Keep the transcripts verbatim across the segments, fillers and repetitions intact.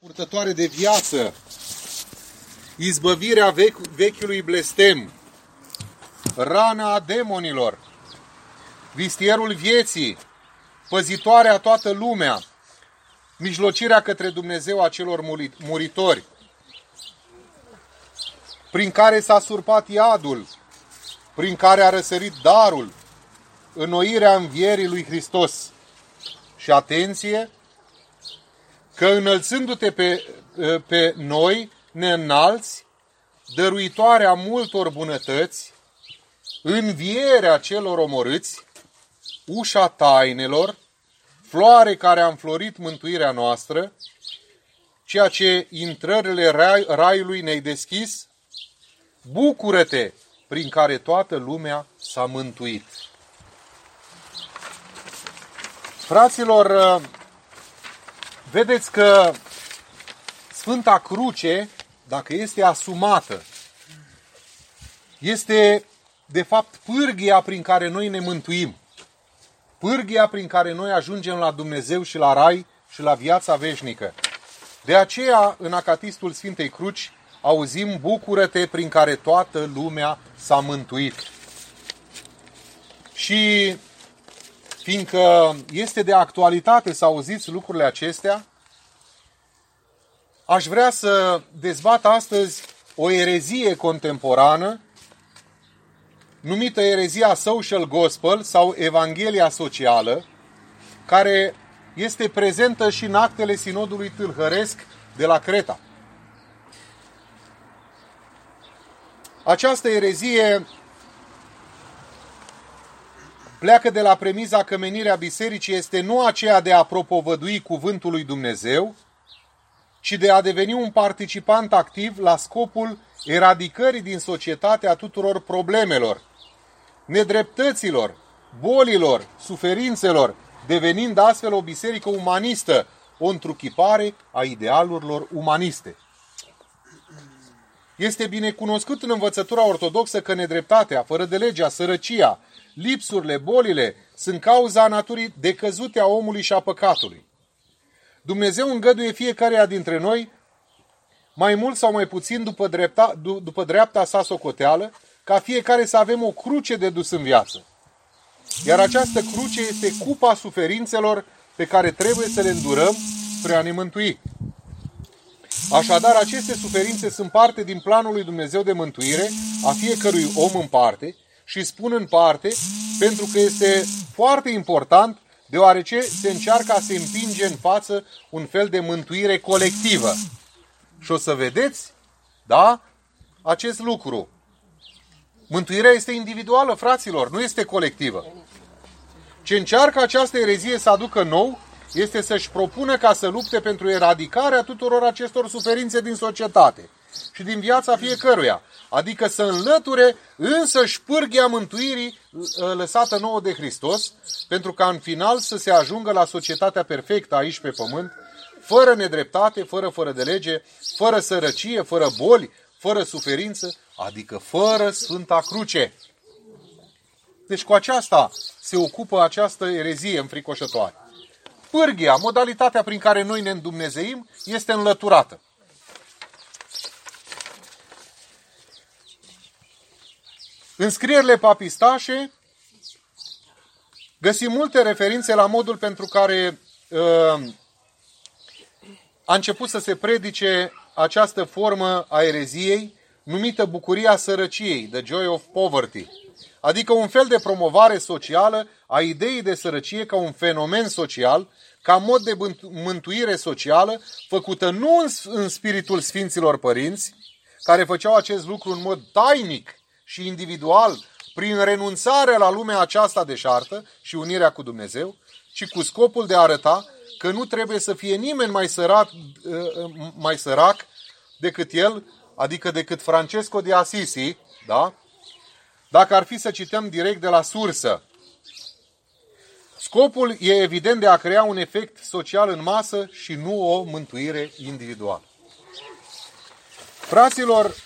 purtătoare de viață, izbăvirea vechi, vechiului blestem, rana demonilor, vistierul vieții, păzitoarea toată lumea, mijlocirea către Dumnezeu a celor muritori, prin care s-a surpat iadul, prin care a răsărit darul, înnoirea învierii lui Hristos. Și atenție, că înălțându-te pe, pe noi, ne înalți, dăruitoarea multor bunătăți, învierea celor omorâți, ușa tainelor, floare care a înflorit mântuirea noastră, ceea ce intrările rai, raiului ne-ai deschis, bucură-te prin care toată lumea s-a mântuit. Fraților, vedeți că Sfânta Cruce, dacă este asumată, este de fapt pârghia prin care noi ne mântuim. Pârghia prin care noi ajungem la Dumnezeu și la Rai și la viața veșnică. De aceea, în Acatistul Sfintei Cruci, auzim bucură-te prin care toată lumea s-a mântuit. Și fiindcă este de actualitate să auziți lucrurile acestea, aș vrea să dezbat astăzi o erezie contemporană numită erezia Social Gospel sau Evanghelia Socială, care este prezentă și în actele Sinodului Tâlhăresc de la Creta. Această erezie pleacă de la premiza că menirea bisericii este nu aceea de a propovădui cuvântul lui Dumnezeu, ci de a deveni un participant activ la scopul eradicării din societate a tuturor problemelor, nedreptăților, bolilor, suferințelor, devenind astfel o biserică umanistă, o întruchipare a idealurilor umaniste. Este binecunoscut în învățătura ortodoxă că nedreptatea, fără de legea, sărăcia, lipsurile, bolile sunt cauza naturii decăzute a omului și a păcatului. Dumnezeu îngăduie fiecarea dintre noi, mai mult sau mai puțin după dreapta, după dreapta sa socoteală, ca fiecare să avem o cruce de dus în viață. Iar această cruce este cupa suferințelor pe care trebuie să le îndurăm spre a ne mântui. Așadar, aceste suferințe sunt parte din planul lui Dumnezeu de mântuire a fiecărui om în parte și spun în parte pentru că este foarte important, deoarece se încearcă a se împinge în față un fel de mântuire colectivă. Și o să vedeți, da, acest lucru. Mântuirea este individuală, fraților, nu este colectivă. Ce încearcă această erezie să aducă nou este să-și propună ca să lupte pentru eradicarea tuturor acestor suferințe din societate și din viața fiecăruia, adică să înlăture însăși pârghia mântuirii lăsată nouă de Hristos, pentru ca în final să se ajungă la societatea perfectă aici pe pământ, fără nedreptate, fără fără de lege, fără sărăcie, fără boli, fără suferință, adică fără Sfânta Cruce. Deci cu aceasta se ocupă această erezie înfricoșătoare. Pârghia, modalitatea prin care noi ne îndumnezeim, este înlăturată. În scrierile papistașe găsim multe referințe la modul pentru care uh, a început să se predice această formă a ereziei, numită bucuria sărăciei, the joy of poverty, adică un fel de promovare socială a ideii de sărăcie ca un fenomen social, ca mod de mântuire socială, făcută nu în spiritul Sfinților Părinți, care făceau acest lucru în mod tainic și individual, prin renunțarea la lumea aceasta deșartă și unirea cu Dumnezeu, ci cu scopul de a arăta că nu trebuie să fie nimeni mai sărac, mai sărac decât el, adică decât Francesco de Assisi, da? Dacă ar fi să cităm direct de la sursă. Scopul e evident de a crea un efect social în masă și nu o mântuire individuală. Fraților,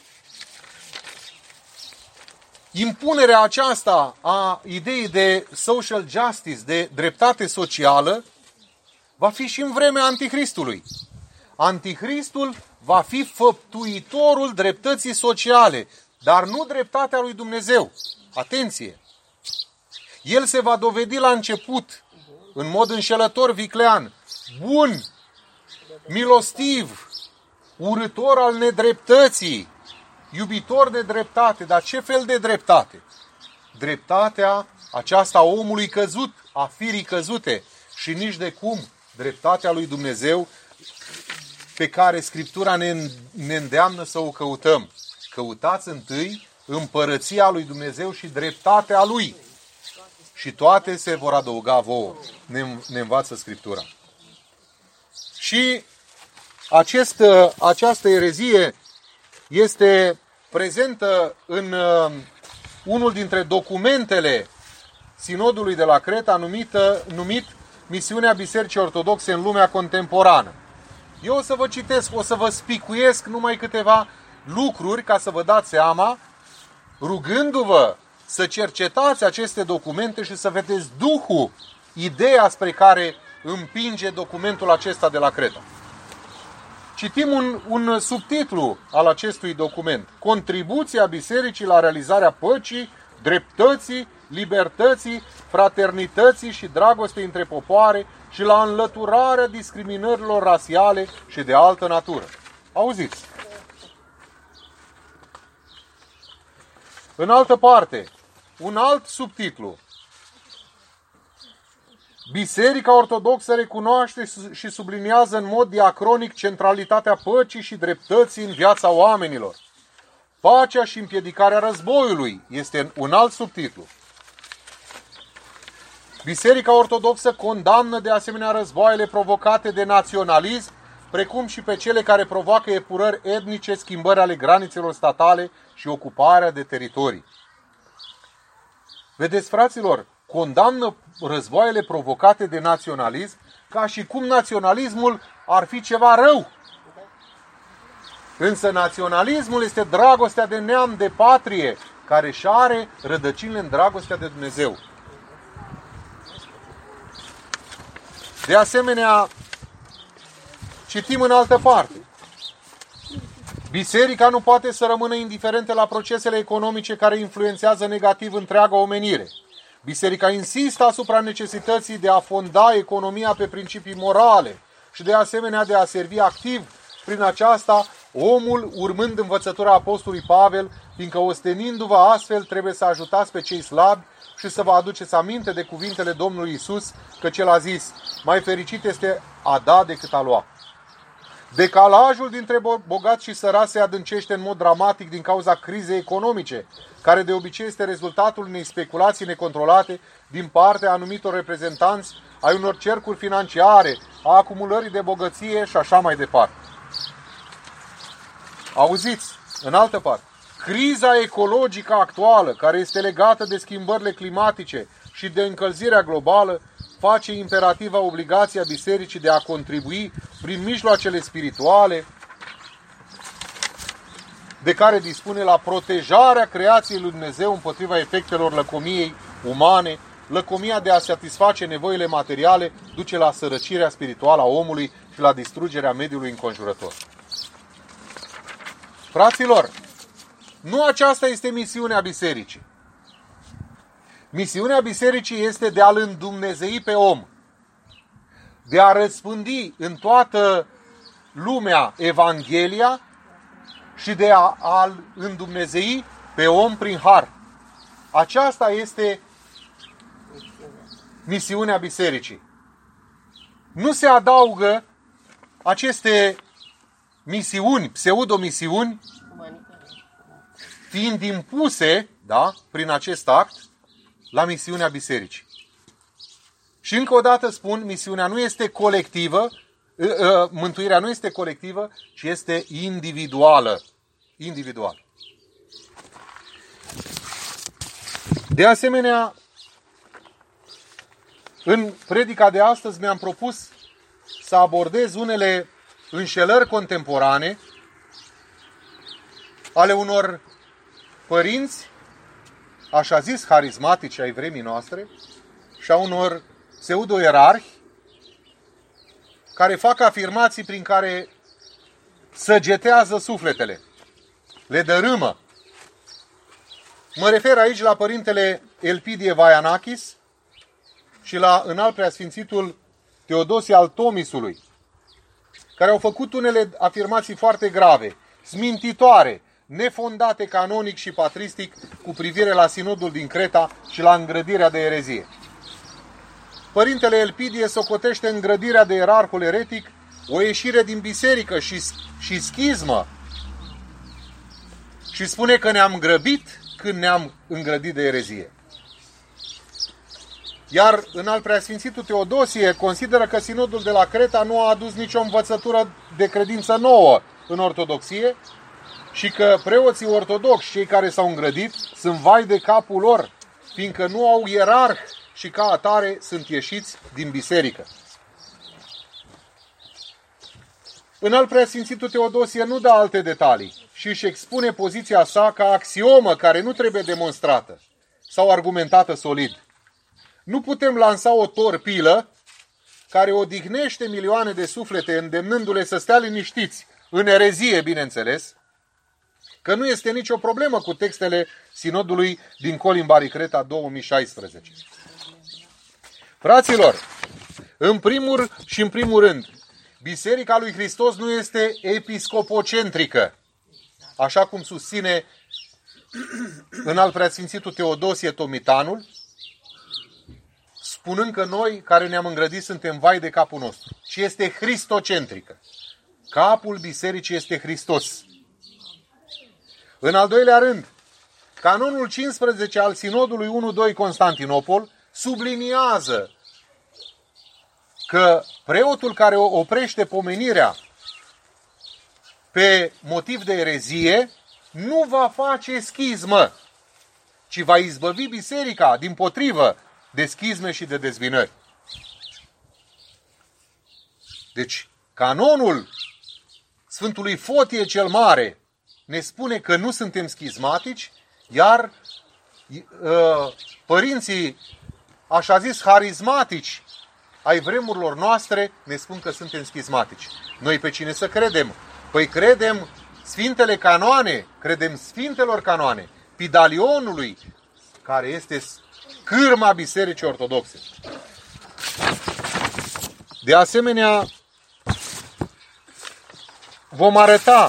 impunerea aceasta a ideii de social justice, de dreptate socială, va fi și în vremea Antichristului. Antichristul va fi făptuitorul dreptății sociale, dar nu dreptatea lui Dumnezeu. Atenție! El se va dovedi la început, în mod înșelător, viclean, bun, milostiv, urâtor al nedreptății, iubitor de dreptate. Dar ce fel de dreptate? Dreptatea aceasta a omului căzut, a firii căzute, și nici de cum dreptatea lui Dumnezeu, pe care Scriptura ne, ne îndeamnă să o căutăm. Căutați întâi împărăția lui Dumnezeu și dreptatea lui, și toate se vor adăuga vouă. Ne, ne învață Scriptura. Și acest, această erezie este prezentă în uh, unul dintre documentele Sinodului de la Creta, numită, numit Misiunea Bisericii Ortodoxe în lumea contemporană. Eu o să vă citesc, o să vă spicuiesc numai câteva lucruri ca să vă dați seama, rugându-vă să cercetați aceste documente și să vedeți duhul, ideea spre care împinge documentul acesta de la Creta. Citim un, un subtitlu al acestui document. Contribuția Bisericii la realizarea păcii, dreptății, libertății, fraternității și dragostei între popoare și la înlăturarea discriminărilor rasiale și de altă natură. Auziți? În altă parte, un alt subtitlu. Biserica Ortodoxă recunoaște și subliniază în mod diacronic centralitatea păcii și dreptății în viața oamenilor. Pacea și împiedicarea războiului este un alt subtitlu. Biserica Ortodoxă condamnă de asemenea războaiele provocate de naționalism, precum și pe cele care provoacă epurări etnice, schimbări ale granițelor statale și ocuparea de teritorii. Vedeți, fraților, condamnă războaiele provocate de naționalism ca și cum naționalismul ar fi ceva rău. Însă naționalismul este dragostea de neam, de patrie, care își are rădăcinile în dragostea de Dumnezeu. De asemenea, citim în altă parte. Biserica nu poate să rămână indiferentă la procesele economice care influențează negativ întreaga omenire. Biserica insistă asupra necesității de a fonda economia pe principii morale și de asemenea de a servi activ prin aceasta omul, urmând învățătura Apostolului Pavel, fiindcă ostenindu-vă astfel trebuie să ajutați pe cei slabi și să vă aduceți aminte de cuvintele Domnului Iisus, că El a zis: mai fericit este a da decât a lua. Decalajul dintre bogați și săraci se adâncește în mod dramatic din cauza crizei economice, care de obicei este rezultatul unei speculații necontrolate din partea anumitor reprezentanți ai unor cercuri financiare, a acumulării de bogăție și așa mai departe. Auziți, în altă parte, criza ecologică actuală, care este legată de schimbările climatice și de încălzirea globală, face imperativă obligația bisericii de a contribui prin mijloacele spirituale de care dispune la protejarea creației lui Dumnezeu împotriva efectelor lăcomiei umane. Lăcomia de a satisface nevoile materiale duce la sărăcirea spirituală a omului și la distrugerea mediului înconjurător. Fraților, nu aceasta este misiunea bisericii. Misiunea bisericii este de a-L îndumnezei pe om, de a răspândi în toată lumea Evanghelia și de a, a-L îndumnezei pe om prin har. Aceasta este misiunea bisericii. Nu se adaugă aceste misiuni, pseudo-misiuni, fiind impuse, da, prin acest act, la misiunea bisericii. Și încă o dată spun, misiunea nu este colectivă, mântuirea nu este colectivă, ci este individuală. Individuală. De asemenea, în predica de astăzi mi-am propus să abordez unele înșelări contemporane ale unor părinți, așa zis, harismatici ai vremii noastre, și a unor pseudo-ierarhi care fac afirmații prin care săgetează sufletele, le dărâmă. Mă refer aici la părintele Elpidie Vaianakis și la înalt preasfințitul Teodosie al Tomisului, care au făcut unele afirmații foarte grave, smintitoare, nefondate canonic și patristic cu privire la sinodul din Creta și la îngrădirea de erezie. Părintele Elpidie socotește îngrădirea de ierarhul eretic o ieșire din biserică și, și schismă și spune că ne-am grăbit când ne-am îngrădit de erezie. Iar înalt preasfințitul Teodosie consideră că sinodul de la Creta nu a adus nicio învățătură de credință nouă în ortodoxie și că preoții ortodoxi, cei care s-au îngrădit, sunt vai de capul lor, fiindcă nu au ierarh și ca atare sunt ieșiți din biserică. Înalt preasfințitul Teodosie nu dă alte detalii și își expune poziția sa ca axiomă care nu trebuie demonstrată sau argumentată solid. Nu putem lansa o torpilă care odihnește milioane de suflete, îndemnându-le să stea liniștiți, în erezie, bineînțeles, că nu este nicio problemă cu textele sinodului din Colimbari Creta două mii șaisprezece. Fraților, în primul și în primul rând, Biserica lui Hristos nu este episcopocentrică, așa cum susține înalt preasfințitul Teodosie Tomitanul, spunând că noi, care ne-am îngrădit, suntem vai de capul nostru, ci este hristocentrică. Capul bisericii este Hristos. În al doilea rând, canonul cincisprezece al sinodului unu doi Constantinopol subliniază că preotul care oprește pomenirea pe motiv de erezie nu va face schismă, ci va izbăvi biserica, dimpotrivă, de schisme și de dezbinări. Deci, canonul Sfântului Fotie cel Mare ne spune că nu suntem schismatici, iar uh, părinții, așa zis, harismatici ai vremurilor noastre ne spun că suntem schismatici. Noi pe cine să credem? Păi credem Sfintele Canoane, credem Sfintelor Canoane, Pidalionului, care este cârma Bisericii Ortodoxe. De asemenea, vom arăta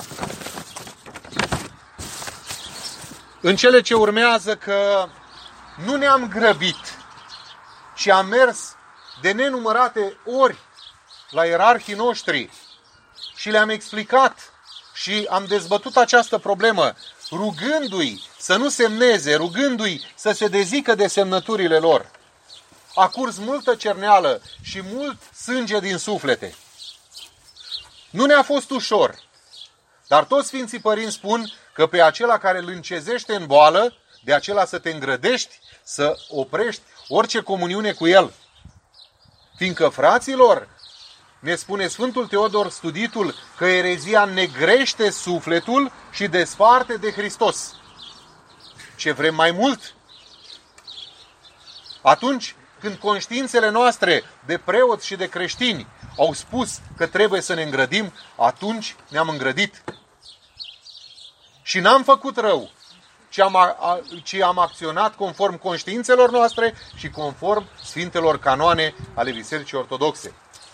în cele ce urmează că nu ne-am grăbit, ci am mers de nenumărate ori la ierarhii noștri și le-am explicat și am dezbătut această problemă, rugându-i să nu semneze, rugându-i să se dezică de semnăturile lor. A curs multă cerneală și mult sânge din suflete. Nu ne-a fost ușor, dar toți Sfinții Părinți spun că pe acela care îl încezește în boală, de acela să te îngrădești, să oprești orice comuniune cu el. Fiindcă, fraților, ne spune Sfântul Teodor Studitul că erezia negrește sufletul și desparte de Hristos. Ce vrem mai mult? Atunci când conștiințele noastre de preoți și de creștini au spus că trebuie să ne îngrădim, atunci ne-am îngrădit. Și n-am făcut rău, ci am, a, ci am acționat conform conștiințelor noastre și conform Sfintelor Canoane ale Bisericii Ortodoxe.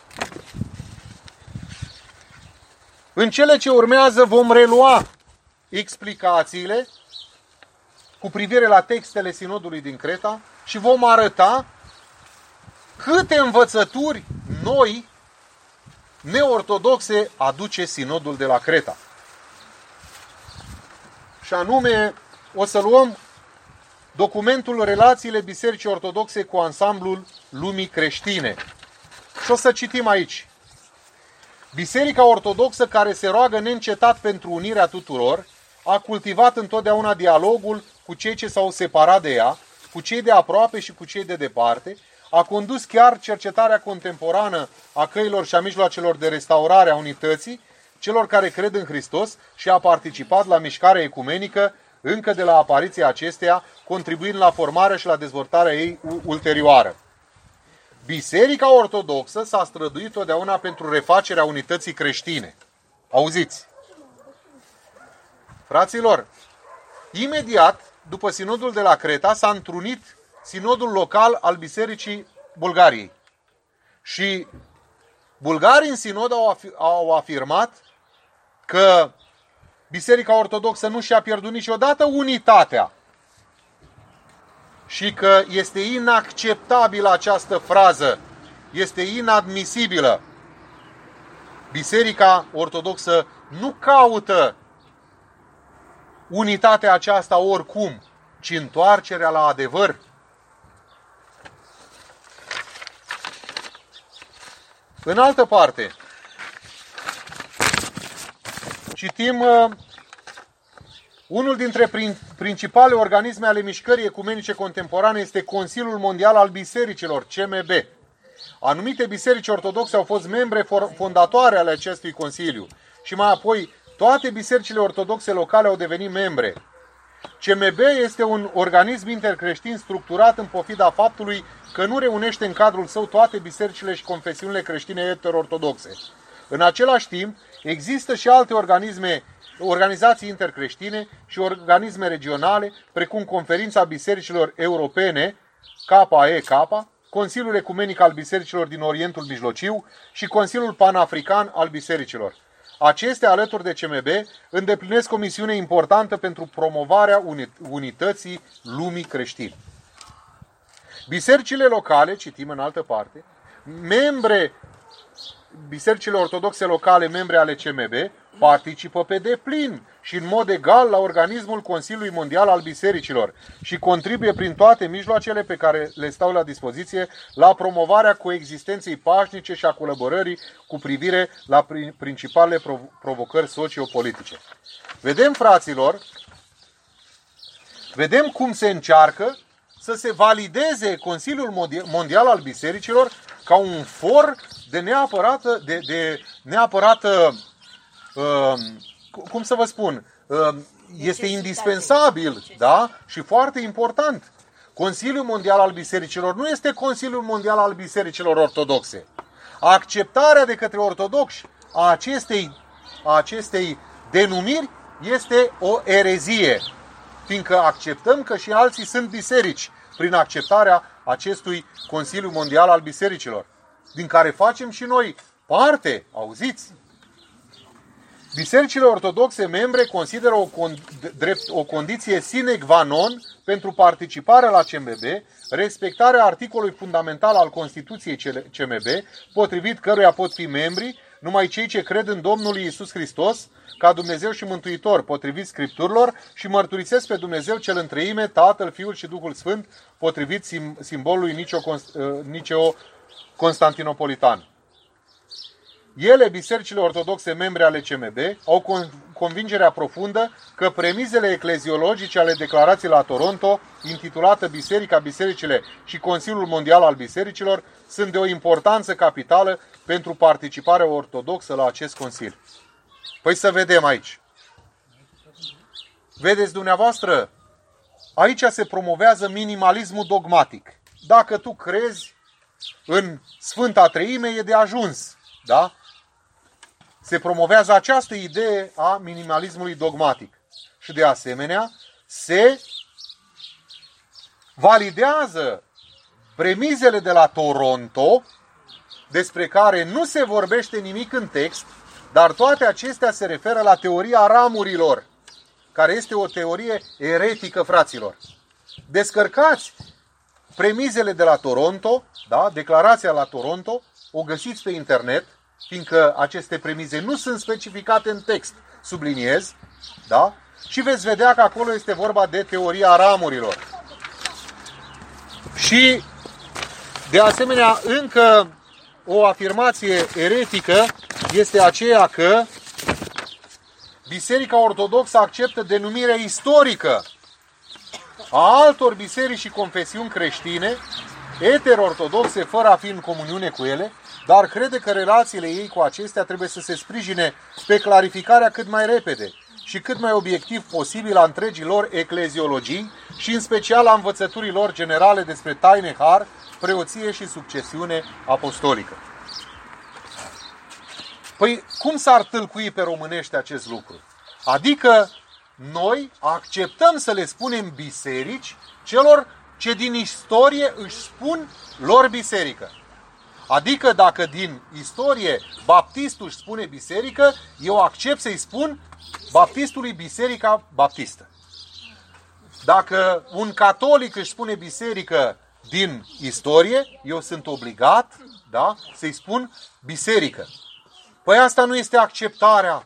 În cele ce urmează vom relua explicațiile cu privire la textele sinodului din Creta și vom arăta câte învățături noi, neortodoxe, aduce sinodul de la Creta. Și anume, o să luăm documentul Relațiile Bisericii Ortodoxe cu ansamblul lumii creștine. Și o să citim aici. Biserica Ortodoxă, care se roagă neîncetat pentru unirea tuturor, a cultivat întotdeauna dialogul cu cei ce s-au separat de ea, cu cei de aproape și cu cei de departe, a condus chiar cercetarea contemporană a căilor și a mijloacelor de restaurare a unității celor care cred în Hristos și a participat la mișcarea ecumenică încă de la apariția acesteia, contribuind la formarea și la dezvoltarea ei ulterioară. Biserica Ortodoxă s-a străduit totdeauna pentru refacerea unității creștine. Auziți? Fraților, imediat după sinodul de la Creta s-a întrunit sinodul local al Bisericii Bulgariei. Și bulgarii în sinod au, af- au afirmat că Biserica Ortodoxă nu și-a pierdut niciodată unitatea și că este inacceptabilă această frază, este inadmisibilă. Biserica Ortodoxă nu caută unitatea aceasta oricum, ci întoarcerea la adevăr. În altă parte, citim uh, unul dintre prin, principale organisme ale mișcării ecumenice contemporane este Consiliul Mondial al Bisericilor, C M B. Anumite biserici ortodoxe au fost membre fondatoare ale acestui consiliu și mai apoi toate bisericile ortodoxe locale au devenit membre. C M B este un organism intercreștin structurat în pofida faptului că nu reunește în cadrul său toate bisericile și confesiunile creștine eter-ortodoxe. În același timp, există și alte organisme, organizații intercreștine și organisme regionale, precum Conferința Bisericilor Europene, K E K, Consiliul Ecumenic al Bisericilor din Orientul Mijlociu și Consiliul Panafrican al Bisericilor. Acestea, alături de C M B, îndeplinesc o misiune importantă pentru promovarea unității lumii creștine. Bisericile locale, citim în altă parte, membre, bisericile ortodoxe locale, membre ale C M B, participă pe deplin și în mod egal la organismul Consiliului Mondial al Bisericilor și contribuie prin toate mijloacele pe care le stau la dispoziție la promovarea coexistenței pașnice și a colaborării cu privire la principalele provocări sociopolitice. Vedem, fraților, vedem cum se încearcă să se valideze Consiliul Mondial al Bisericilor ca un for de neapărată, de, de neapărată uh, cum să vă spun, uh, este indispensabil, da? Și foarte important. Consiliul Mondial al Bisericilor nu este Consiliul Mondial al Bisericilor Ortodoxe. Acceptarea de către ortodoxi a acestei, a acestei denumiri este o erezie, fiindcă acceptăm că și alții sunt biserici prin acceptarea acestui Consiliu Mondial al Bisericilor, din care facem și noi parte, auziți? Bisericile ortodoxe membre consideră o, con- drept, o condiție sine qua non pentru participarea la C M B, respectarea articolului fundamental al Constituției C M B, potrivit căruia pot fi membri numai cei ce cred în Domnul Iisus Hristos ca Dumnezeu și Mântuitor, potrivit Scripturilor, și mărturisesc pe Dumnezeu cel întreime, Tatăl, Fiul și Duhul Sfânt, potrivit sim- simbolului Nicio, Nicio Constantinopolitan. Ele, bisericile ortodoxe membre ale C M B, au convingerea profundă că premizele ecleziologice ale declarației la Toronto, intitulată Biserica, Bisericile și Consiliul Mondial al Bisericilor, sunt de o importanță capitală pentru participarea ortodoxă la acest consiliu. Păi să vedem aici. Vedeți dumneavoastră, aici se promovează minimalismul dogmatic. Dacă tu crezi în Sfânta Treime, e de ajuns, da? Se promovează această idee a minimalismului dogmatic. Și de asemenea, se validează premizele de la Toronto, despre care nu se vorbește nimic în text, dar toate acestea se referă la teoria ramurilor, care este o teorie eretică, fraților. Descărcați premizele de la Toronto, da? Declarația la Toronto, o găsiți pe internet, fiindcă aceste premize nu sunt specificate în text, subliniez, da? Și veți vedea că acolo este vorba de teoria ramurilor. Și, de asemenea, încă o afirmație eretică este aceea că Biserica Ortodoxă acceptă denumirea istorică a altor biserici și confesiuni creștine, eter-ortodoxe, fără a fi în comuniune cu ele, dar crede că relațiile ei cu acestea trebuie să se sprijine pe clarificarea cât mai repede și cât mai obiectiv posibil a întregii lor ecleziologii și în special a învățăturii lor generale despre taine har, preoție și succesiune apostolică. Păi cum s-ar tâlcui pe românește acest lucru? Adică noi acceptăm să le spunem biserici celor ce din istorie își spun lor biserică. Adică dacă din istorie baptistul își spune biserică, eu accept să-i spun baptistului Biserica Baptistă. Dacă un catolic își spune biserică din istorie, eu sunt obligat, da, să-i spun biserică. Păi asta nu este acceptarea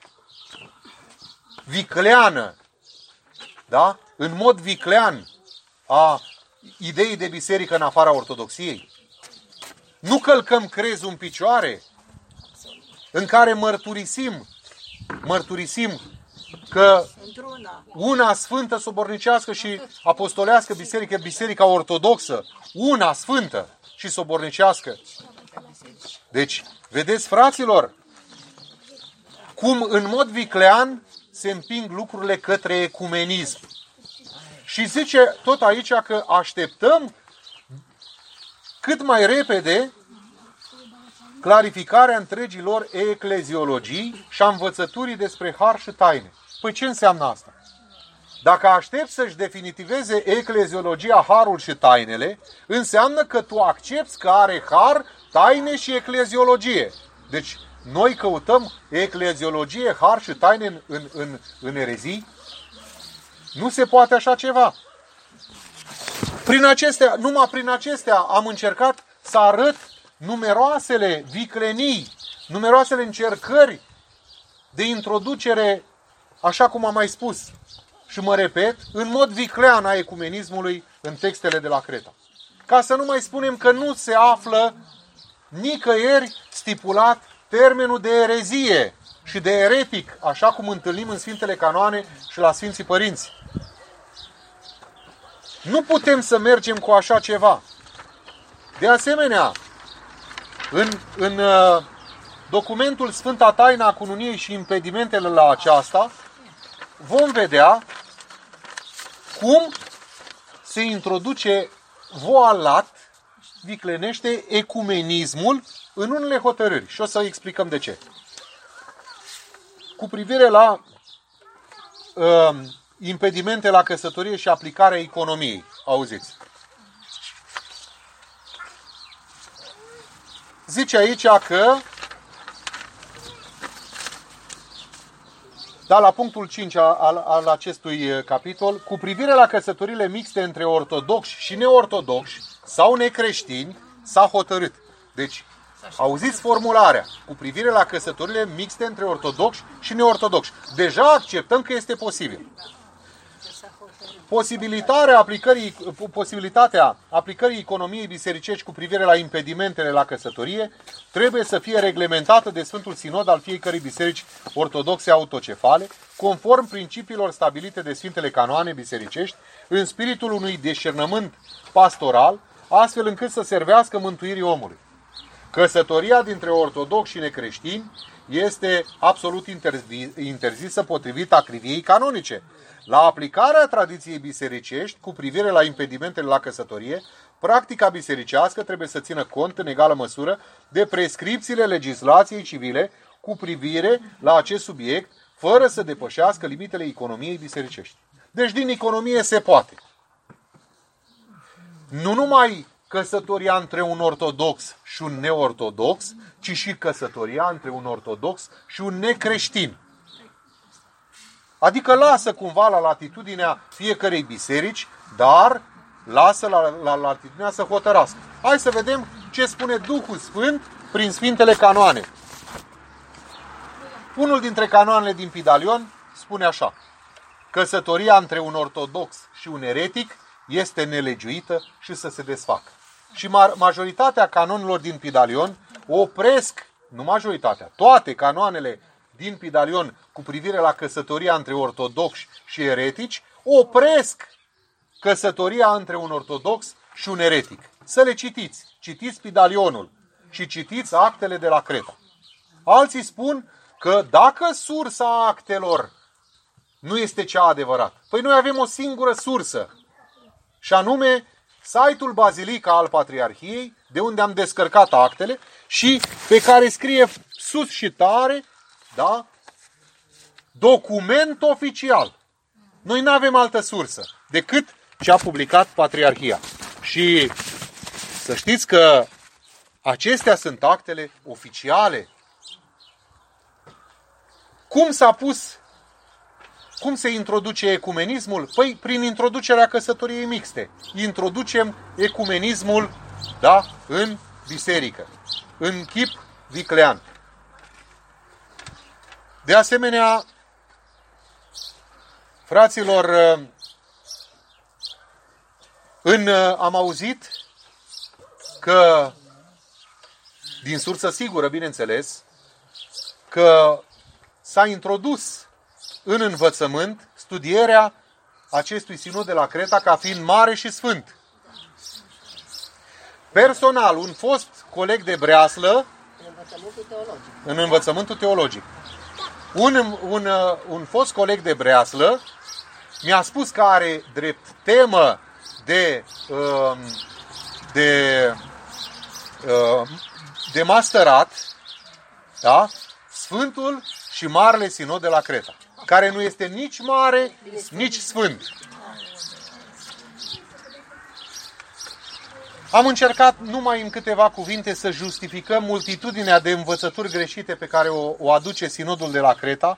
vicleană, da? În mod viclean a ideii de biserică în afara ortodoxiei. Nu călcăm crezul în picioare în care mărturisim, mărturisim că una sfântă, sobornicească și apostolească biserică, biserica ortodoxă, una sfântă și sobornicească. Deci, vedeți, fraților, cum în mod viclean se împing lucrurile către ecumenism. Și zice tot aici că așteptăm cât mai repede clarificarea întregilor ecleziologii și a învățăturii despre har și taine. Păi ce înseamnă asta? Dacă aștepți să-și definitiveze ecleziologia harul și tainele, înseamnă că tu accepți că are har, taine și ecleziologie. Deci noi căutăm ecleziologie, har și taine în, în, în, în erezii? Nu se poate așa ceva. Prin acestea, numai prin acestea am încercat să arăt numeroasele viclenii, numeroasele încercări de introducere, așa cum am mai spus și mă repet, în mod viclean a ecumenismului în textele de la Creta. Ca să nu mai spunem că nu se află nicăieri stipulat termenul de erezie și de eretic, așa cum întâlnim în Sfintele Canoane și la Sfinții Părinți. Nu putem să mergem cu așa ceva. De asemenea, în, în uh, documentul Sfânta Taina a Cununiei și impedimentele la aceasta, vom vedea cum se introduce voalat, viclenește ecumenismul în unele hotărâri. Și o să explicăm de ce. Cu privire la uh, impedimente la căsătorie și aplicarea economiei. Auziți. Zice aici că, da, la punctul cinci al, al acestui capitol, cu privire la căsătorile mixte între ortodoxi și neortodoxi sau necreștini, s-a hotărât. Deci, auziți formularea, cu privire la căsătorile mixte între ortodoxi și neortodoxi. Deja acceptăm că este posibil. Posibilitatea aplicării, posibilitatea aplicării economiei bisericești cu privire la impedimentele la căsătorie trebuie să fie reglementată de Sfântul Sinod al fiecărei biserici ortodoxe autocefale, conform principiilor stabilite de Sfintele Canoane bisericești, în spiritul unui discernământ pastoral, astfel încât să servească mântuirii omului. Căsătoria dintre ortodoxi și necreștini este absolut interzisă potrivit acriviei canonice. La aplicarea tradiției bisericești cu privire la impedimentele la căsătorie, practica bisericească trebuie să țină cont în egală măsură de prescripțiile legislației civile cu privire la acest subiect, fără să depășească limitele economiei bisericești. Deci din economie se poate. Nu numai căsătoria între un ortodox și un neortodox, ci și căsătoria între un ortodox și un necreștin. Adică lasă cumva la latitudinea fiecărei biserici, dar lasă la, la latitudinea să hotărască. Hai să vedem ce spune Duhul Sfânt prin Sfintele Canoane. Unul dintre canoanele din Pidalion spune așa: căsătoria între un ortodox și un eretic este nelegiuită și să se desfacă. Și majoritatea canonilor din Pidalion opresc, nu majoritatea, toate canoanele din Pidalion cu privire la căsătoria între ortodoxi și eretici, opresc căsătoria între un ortodox și un eretic. Să le citiți. Citiți Pidalionul și citiți actele de la Creta. Alții spun că dacă sursa actelor nu este cea adevărată, păi noi avem o singură sursă, și anume site-ul Bazilica al Patriarhiei, de unde am descărcat actele și pe care scrie sus și tare, da? Document oficial. Noi nu avem altă sursă decât ce a publicat Patriarhia. Și să știți că acestea sunt actele oficiale. Cum s-a pus, cum se introduce ecumenismul? Păi prin introducerea căsătoriei mixte. Introducem ecumenismul, da, în biserică, în chip viclean. De asemenea, fraților, în, am auzit că, din sursă sigură, bineînțeles, că s-a introdus în învățământ studierea acestui sinod de la Creta ca fiind mare și sfânt. Personal, un fost coleg de breaslă, În învățământul teologic. în învățământul teologic, un, un, un fost coleg de breaslă mi-a spus că are drept temă de, de, de masterat, da? Sfântul și Marele Sinod de la Creta, care nu este nici mare, nici sfânt. Am încercat numai în câteva cuvinte să justificăm multitudinea de învățături greșite pe care o, o aduce Sinodul de la Creta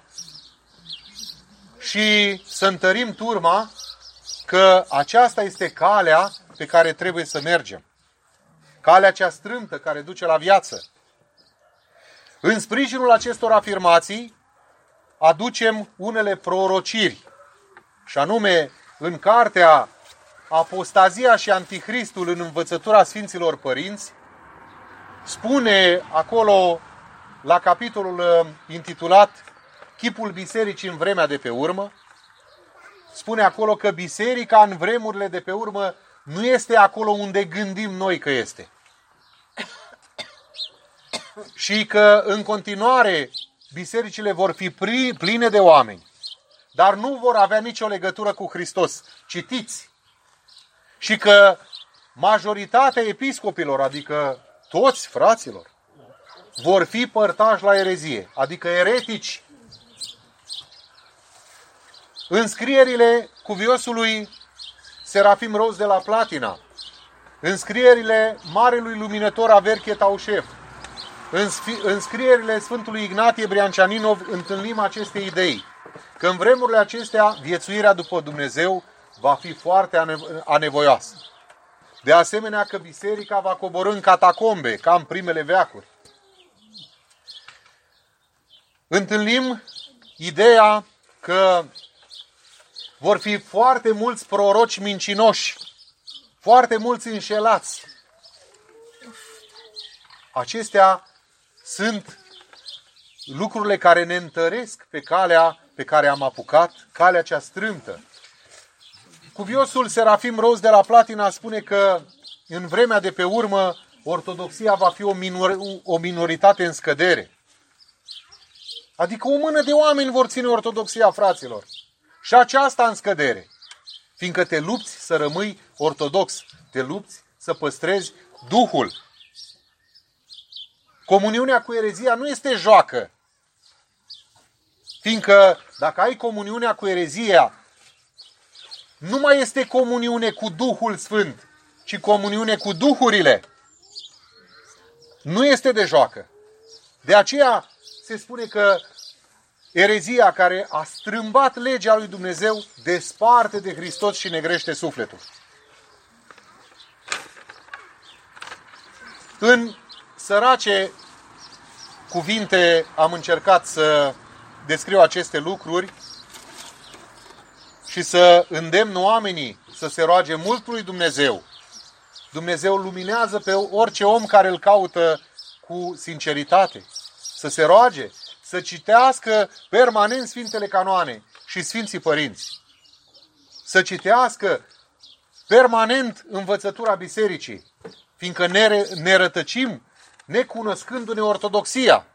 și să întărim turma că aceasta este calea pe care trebuie să mergem. Calea cea strâmtă care duce la viață. În sprijinul acestor afirmații aducem unele prorociri, și anume în cartea Apostazia și Anticristul în învățătura Sfinților Părinți, spune acolo la capitolul intitulat Chipul Bisericii în vremea de pe urmă, spune acolo că biserica în vremurile de pe urmă nu este acolo unde gândim noi că este. Și că în continuare bisericile vor fi pline de oameni, dar nu vor avea nicio legătură cu Hristos. Citiți! Și că majoritatea episcopilor, adică toți fraților, vor fi părtași la erezie, adică eretici. Înscrierile cuviosului Serafim Roz de la Platina, înscrierile Marelui Luminător Averchie Taușev, înscrierile Sfântului Ignatie Briancianinov, întâlnim aceste idei. Că în vremurile acestea viețuirea după Dumnezeu va fi foarte anevoioasă. De asemenea că biserica va coborî în catacombe, ca în primele veacuri. Întâlnim ideea că vor fi foarte mulți proroci mincinoși, foarte mulți înșelați. Acestea sunt lucrurile care ne întăresc pe calea pe care am apucat, calea cea strâmtă. Cuviosul Serafim Roz de la Platina spune că în vremea de pe urmă ortodoxia va fi o, minor, o minoritate în scădere. Adică o mână de oameni vor ține ortodoxia, fraților. Și aceasta în scădere. Fiindcă te lupți să rămâi ortodox, te lupți să păstrezi Duhul. Comuniunea cu erezia nu este joacă. Fiindcă dacă ai comuniunea cu erezia, nu mai este comuniune cu Duhul Sfânt, ci comuniune cu duhurile. Nu este de joacă. De aceea se spune că erezia care a strâmbat legea lui Dumnezeu desparte de Hristos și negrește sufletul. În sărace cuvinte am încercat să descriu aceste lucruri și să îndemn oamenii să se roage mult lui Dumnezeu. Dumnezeu luminează pe orice om care îl caută cu sinceritate. Să se roage, să citească permanent Sfintele Canoane și Sfinții Părinți. Să citească permanent învățătura Bisericii, fiindcă ne, ne rătăcim necunoscându-ne ortodoxia.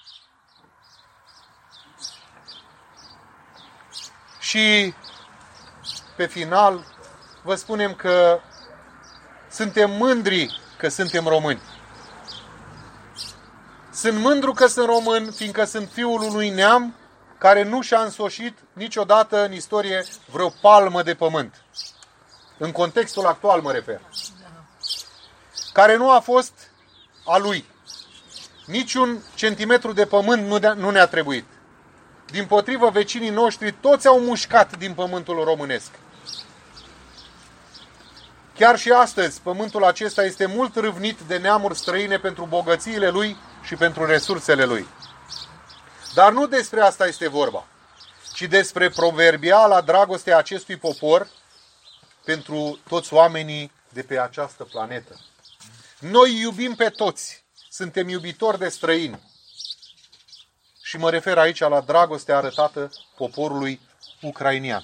Și pe final vă spunem că suntem mândri că suntem români. Sunt mândru că sunt român, fiindcă sunt fiul unui neam care nu și-a însoșit niciodată în istorie vreo palmă de pământ. În contextul actual mă refer. Care nu a fost a lui. Niciun centimetru de pământ nu ne-a trebuit. Dimpotrivă, vecinii noștri toți au mușcat din pământul românesc. Chiar și astăzi, pământul acesta este mult râvnit de neamuri străine pentru bogățiile lui și pentru resursele lui. Dar nu despre asta este vorba, ci despre proverbiala dragostea acestui popor pentru toți oamenii de pe această planetă. Noi iubim pe toți, suntem iubitori de străini. Și mă refer aici la dragostea arătată poporului ucrainian.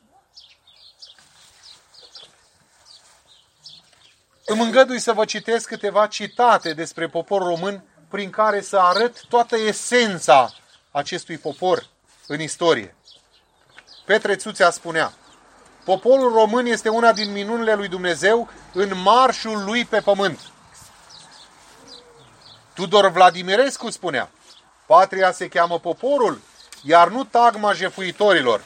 Îmi îngădui să vă citesc câteva citate despre poporul român prin care să arăt toată esența acestui popor în istorie. Petre Țuțea spunea: poporul român este una din minunile lui Dumnezeu în marșul lui pe pământ. Tudor Vladimirescu spunea: patria se cheamă poporul, iar nu tagma jefuitorilor.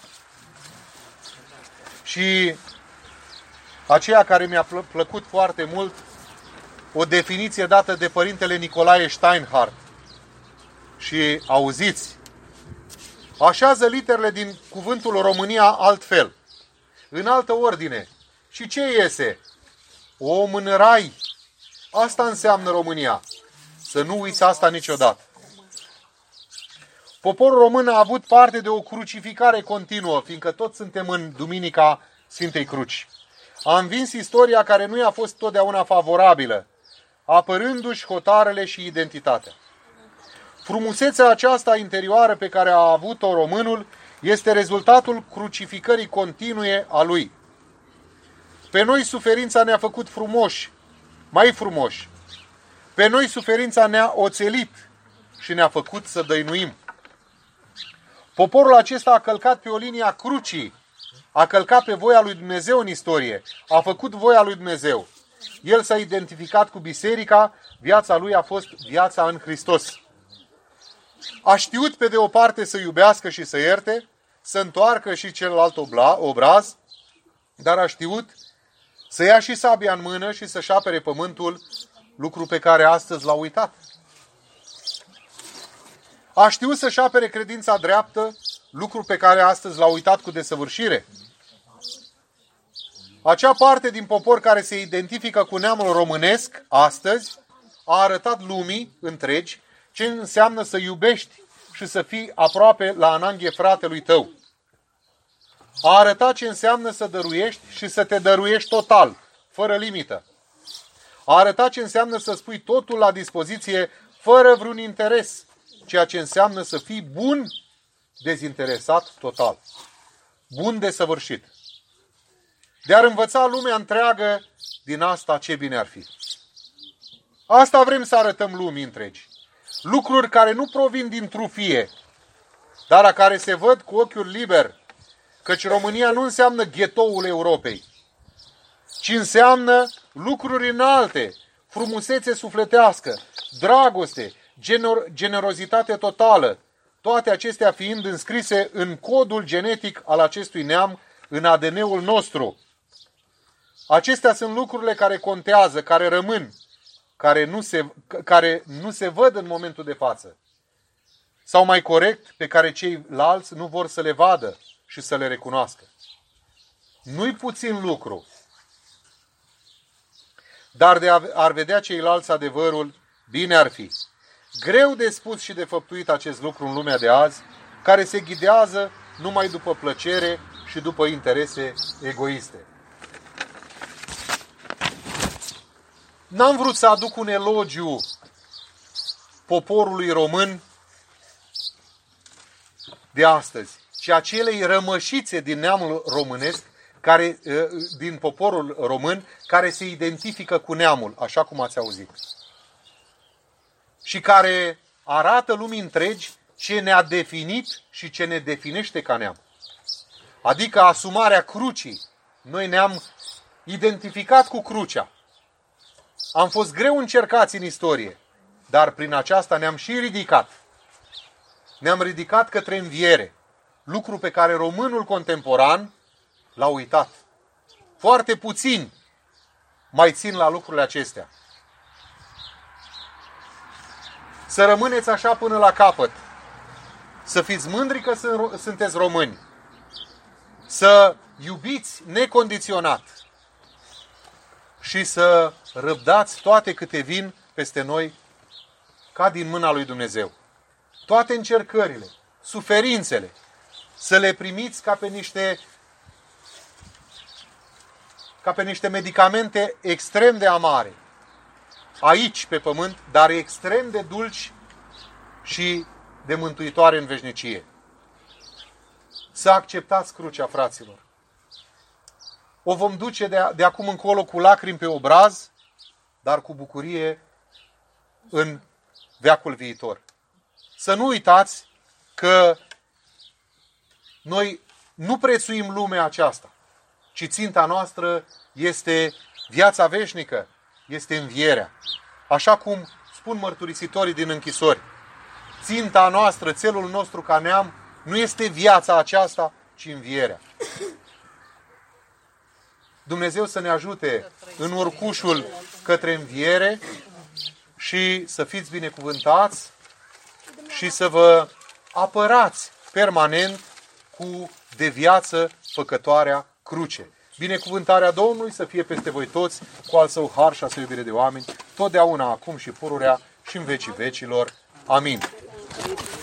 Și aceea care mi-a plăcut foarte mult, o definiție dată de părintele Nicolae Steinhardt. Și auziți, așează literele din cuvântul România altfel, în altă ordine. Și ce iese? Om în rai. Asta înseamnă România. Să nu uiți asta niciodată. Poporul român a avut parte de o crucificare continuă, fiindcă toți suntem în Duminica Sfintei Cruci. A învins istoria care nu i-a fost totdeauna favorabilă, apărându-și hotarele și identitatea. Frumusețea aceasta interioară pe care a avut-o românul este rezultatul crucificării continue a lui. Pe noi suferința ne-a făcut frumoși, mai frumoși. Pe noi suferința ne-a oțelit și ne-a făcut să dăinuim. Poporul acesta a călcat pe o linie a crucii, a călcat pe voia lui Dumnezeu în istorie, a făcut voia lui Dumnezeu. El s-a identificat cu biserica, viața lui a fost viața în Hristos. A știut pe de o parte să iubească și să ierte, să întoarcă și celălalt obraz, dar a știut să ia și sabia în mână și să-și apere pământul, lucru pe care astăzi l-a uitat. A știut să-și apere credința dreaptă, lucru pe care astăzi l-a uitat cu desăvârșire. Acea parte din popor care se identifică cu neamul românesc, astăzi, a arătat lumii întregi ce înseamnă să iubești și să fii aproape la ananghe fratelui tău. A arătat ce înseamnă să dăruiești și să te dăruiești total, fără limită. A arătat ce înseamnă să spui totul la dispoziție, fără vreun interes, ceea ce înseamnă să fii bun, dezinteresat total. Bun desăvârșit. De-ar învăța lumea întreagă, din asta ce bine ar fi. Asta vrem să arătăm lumii întregi. Lucruri care nu provin din trufie, dar a care se văd cu ochiul liber, căci România nu înseamnă ghetoul Europei, ci înseamnă lucruri înalte, frumusețe sufletească, dragoste, gener- generozitate totală, toate acestea fiind înscrise în codul genetic al acestui neam, în A D N-ul nostru. Acestea sunt lucrurile care contează, care rămân, care nu se, care nu se văd în momentul de față. Sau mai corect, pe care ceilalți nu vor să le vadă și să le recunoască. Nu-i puțin lucru. Dar de ar vedea ceilalți adevărul, bine ar fi. Greu de spus și de făptuit acest lucru în lumea de azi, care se ghidează numai după plăcere și după interese egoiste. N-am vrut să aduc un elogiu poporului român de astăzi, ci acelei rămășițe din neamul românesc, care, din poporul român, care se identifică cu neamul, așa cum ați auzit. Și care arată lumii întregi ce ne-a definit și ce ne definește ca neam. Adică asumarea crucii. Noi ne-am identificat cu crucea. Am fost greu încercați în istorie, dar prin aceasta ne-am și ridicat. Ne-am ridicat către înviere, lucru pe care românul contemporan l-a uitat. Foarte puțini mai țin la lucrurile acestea. Să rămâneți așa până la capăt. Să fiți mândri că sunteți români. Să iubiți necondiționat. Și să răbdați toate câte vin peste noi ca din mâna lui Dumnezeu. Toate încercările, suferințele, să le primiți ca pe niște ca pe niște medicamente extrem de amare. Aici, pe pământ, dar extrem de dulci și de mântuitoare în veșnicie. Să acceptați crucea, fraților. O vom duce de, de acum încolo cu lacrimi pe obraz, dar cu bucurie în veacul viitor. Să nu uitați că noi nu prețuim lumea aceasta, ci ținta noastră este viața veșnică, este învierea. Așa cum spun mărturisitorii din închisori, ținta noastră, țelul nostru ca neam, nu este viața aceasta, ci învierea. Dumnezeu să ne ajute în urcușul către înviere și să fiți binecuvântați și să vă apărați permanent cu de viață făcătoarea cruce. Binecuvântarea Domnului să fie peste voi toți, cu al său har și a său iubire de oameni, totdeauna, acum și pururea și în vecii vecilor. Amin.